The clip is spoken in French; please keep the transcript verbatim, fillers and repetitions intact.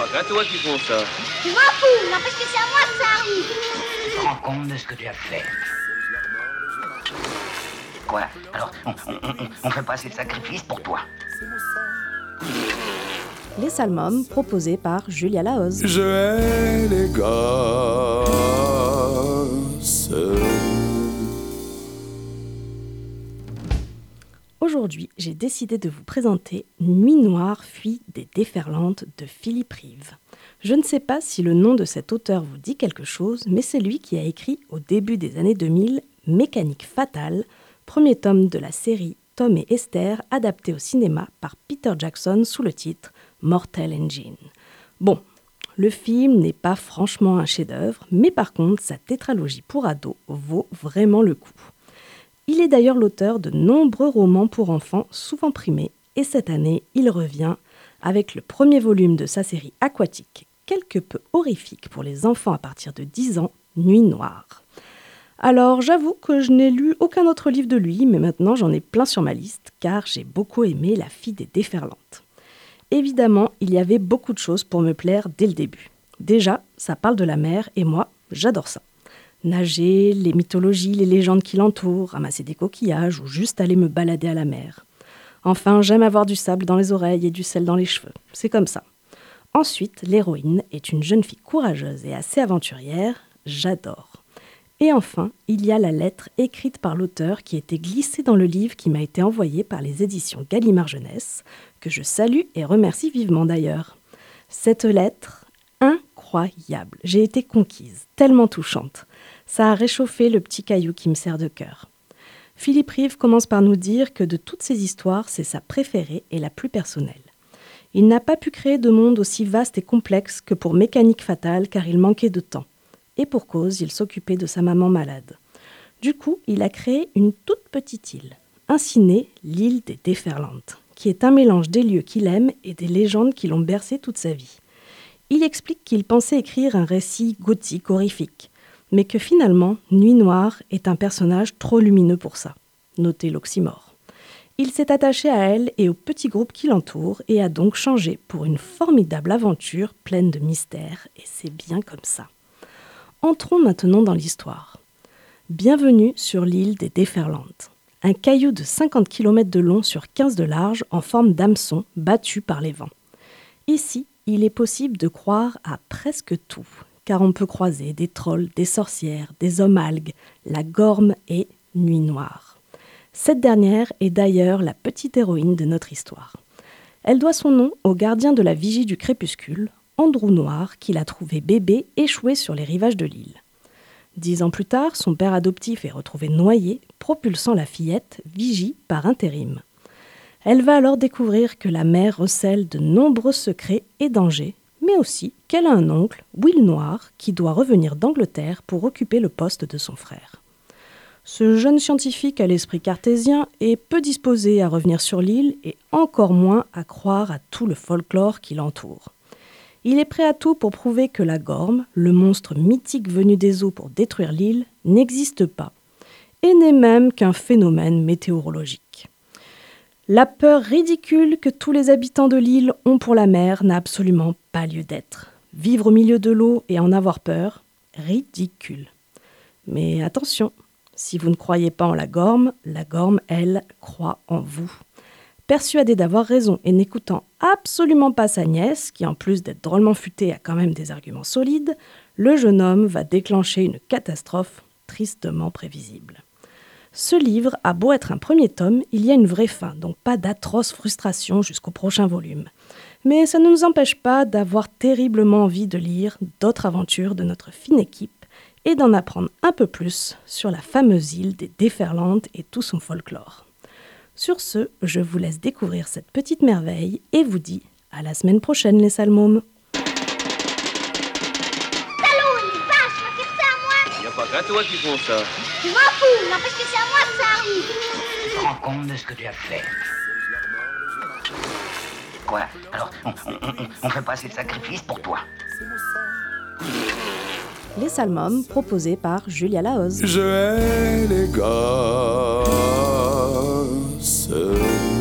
pas qu'à toi qui font ça. Je m'en fous, n'empêche que c'est à moi que ça arrive. Tu te rends compte de ce que tu as fait? Quoi? Alors, on, on, on, on fait pas assez de sacrifices pour toi? Les Salmômes, proposés par Julia Lahoz. Je hais les gosses. Aujourd'hui, j'ai décidé de vous présenter Nuit noire, fille des déferlantes de Philippe Rive. Je ne sais pas si le nom de cet auteur vous dit quelque chose, mais c'est lui qui a écrit au début des années deux mille Mécanique fatale, premier tome de la série Tom et Esther, adapté au cinéma par Peter Jackson sous le titre Mortal Engine. Bon, le film n'est pas franchement un chef-d'œuvre, mais par contre, sa tétralogie pour ados vaut vraiment le coup. Il est d'ailleurs l'auteur de nombreux romans pour enfants, souvent primés, et cette année, il revient avec le premier volume de sa série aquatique, quelque peu horrifique pour les enfants à partir de dix ans, Nuit noire. Alors, j'avoue que je n'ai lu aucun autre livre de lui, mais maintenant j'en ai plein sur ma liste, car j'ai beaucoup aimé La fille des déferlantes. Évidemment, il y avait beaucoup de choses pour me plaire dès le début. Déjà, ça parle de la mer, et moi, j'adore ça. Nager, les mythologies, les légendes qui l'entourent, ramasser des coquillages ou juste aller me balader à la mer. Enfin, j'aime avoir du sable dans les oreilles et du sel dans les cheveux. C'est comme ça. Ensuite, l'héroïne est une jeune fille courageuse et assez aventurière. J'adore. Et enfin, il y a la lettre écrite par l'auteur qui était glissée dans le livre qui m'a été envoyé par les éditions Gallimard Jeunesse, que je salue et remercie vivement d'ailleurs. Cette lettre, incroyable. J'ai été conquise, tellement touchante. Ça a réchauffé le petit caillou qui me sert de cœur. Philippe Rive commence par nous dire que de toutes ces histoires, c'est sa préférée et la plus personnelle. Il n'a pas pu créer de monde aussi vaste et complexe que pour Mécanique fatale car il manquait de temps. Et pour cause, il s'occupait de sa maman malade. Du coup, il a créé une toute petite île, ainsi née l'île des Déferlantes, qui est un mélange des lieux qu'il aime et des légendes qui l'ont bercé toute sa vie. Il explique qu'il pensait écrire un récit gothique horrifique, mais que finalement, Nuit noire est un personnage trop lumineux pour ça. Notez l'oxymore. Il s'est attaché à elle et au petit groupe qui l'entoure et a donc changé pour une formidable aventure pleine de mystères, et c'est bien comme ça. Entrons maintenant dans l'histoire. Bienvenue sur l'île des Déferlantes. Un caillou de cinquante kilomètres de long sur quinze de large en forme d'hameçon battu par les vents. Ici, il est possible de croire à presque tout, car on peut croiser des trolls, des sorcières, des hommes-algues, la gorme et Nuit noire. Cette dernière est d'ailleurs la petite héroïne de notre histoire. Elle doit son nom au gardien de la vigie du crépuscule, Andrew Noir, qui l'a trouvé bébé échoué sur les rivages de l'île. Dix ans plus tard, son père adoptif est retrouvé noyé, propulsant la fillette, Vigie, par intérim. Elle va alors découvrir que la mer recèle de nombreux secrets et dangers, mais aussi qu'elle a un oncle, Will Noir, qui doit revenir d'Angleterre pour occuper le poste de son frère. Ce jeune scientifique à l'esprit cartésien est peu disposé à revenir sur l'île et encore moins à croire à tout le folklore qui l'entoure. Il est prêt à tout pour prouver que la gorme, le monstre mythique venu des eaux pour détruire l'île, n'existe pas, et n'est même qu'un phénomène météorologique. La peur ridicule que tous les habitants de l'île ont pour la mer n'a absolument pas lieu d'être. Vivre au milieu de l'eau et en avoir peur, ridicule. Mais attention, si vous ne croyez pas en la gorme, la gorme, elle, croit en vous. Persuadé d'avoir raison et n'écoutant absolument pas sa nièce, qui en plus d'être drôlement futée a quand même des arguments solides, le jeune homme va déclencher une catastrophe tristement prévisible. Ce livre a beau être un premier tome, il y a une vraie fin, donc pas d'atroce frustration jusqu'au prochain volume. Mais ça ne nous empêche pas d'avoir terriblement envie de lire d'autres aventures de notre fine équipe et d'en apprendre un peu plus sur la fameuse île des Déferlantes et tout son folklore. Sur ce, je vous laisse découvrir cette petite merveille et vous dis à la semaine prochaine les Salmômes. Pas qu'à toi qui font ça. Je m'en fous, n'empêche que c'est à moi que ça arrive. Tu te rends compte de ce que tu as fait? Quoi? Alors, on, on, on, on fait pas assez de sacrifices pour toi? Les Salmômes, proposés par Julia Lahoz. Je hais les gosses.